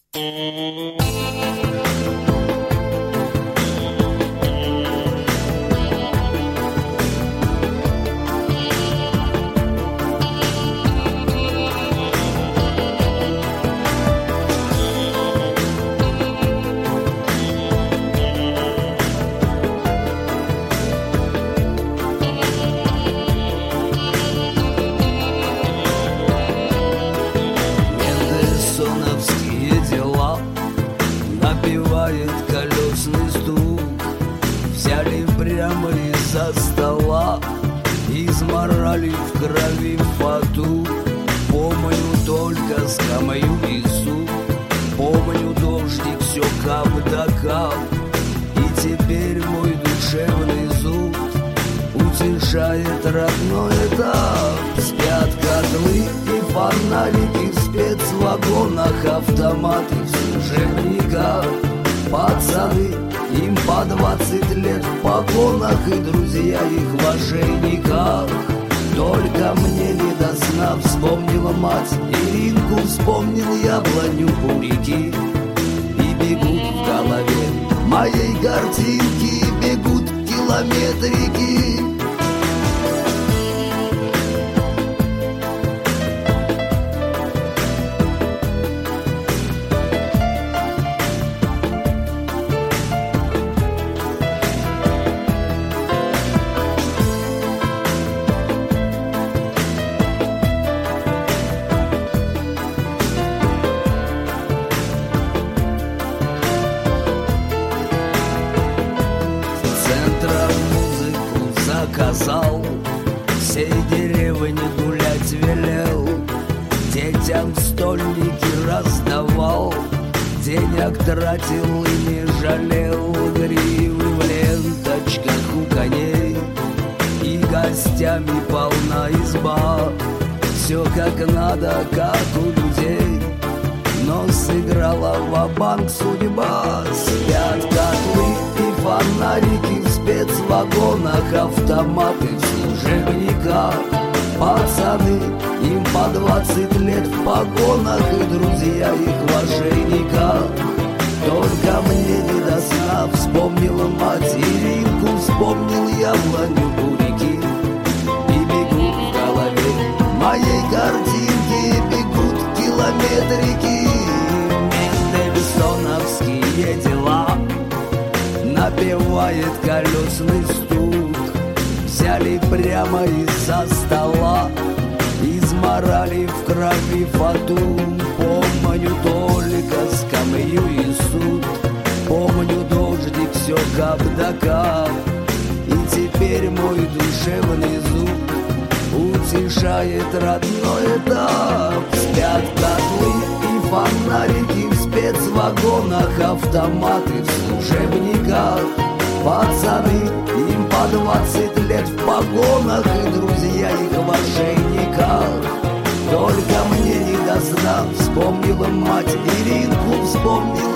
Напевает колесный стук. Взяли прямо из-за стола, изморали в крови фату. Помню только скамью и суп, помню дождик, все кап да кап. И теперь мой душевный зуд утешает родной этап. Спят котлы и фонарики в спецвагонах, автоматы в служебниках. Пацаны, им по 20 лет в погонах, и друзья их в ошейниках. Только мне не до сна вспомнила мать, Иринку вспомнил яблоню у реки. И бегут в голове моей картинки, бегут километрики. Заказал, всей деревне гулять велел, детям стольники раздавал, денег тратил и не жалел. Гривы в ленточках у коней, и гостями полна изба. Все как надо, как у людей, но сыграла ва-банк судьба. Спят котлы и фонарики в спецвагонах, автоматы в служебниках. Пацаны, им по 20 лет в погонах, и друзья их в ошейниках. Только мне не до сна вспомнила мать, Иринку вспомнил яблоню у реки. И бегут в голове моей картинки, бегут километрики. Мендельсоновские дела, напевает колесный стук. Взяли прямо из-за стола, изморали в крови фату. Помню только скамью и суд, помню дождик, все кап да кап. И теперь мой душевный зуб утешает родной этап. Спят котлы и фонарики в спецвагонах, автоматы в служебниках. Пацаны, им по 20 лет в погонах, и друзья их в ошейниках. Только мне не до сна вспомнила мать, Иринку вспомнил